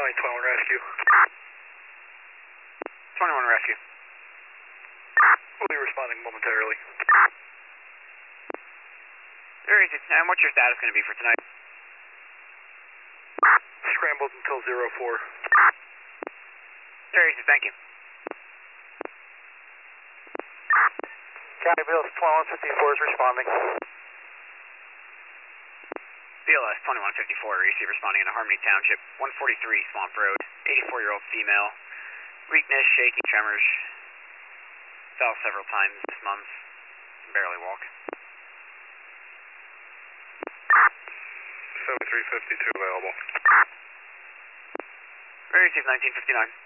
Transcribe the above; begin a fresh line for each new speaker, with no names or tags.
21 rescue.
21 rescue.
We'll be responding momentarily.
Very easy. And what's your status going to be for tonight?
Scrambled until 04.
Very easy, thank you.
County BLS 2154 is responding.
BLS 2154, EC responding in Harmony Township, 143 Swamp Road, 84-year-old female, weakness, shaky, tremors, fell several times this month, can barely walk.
7352 available.
Very safe, 1959.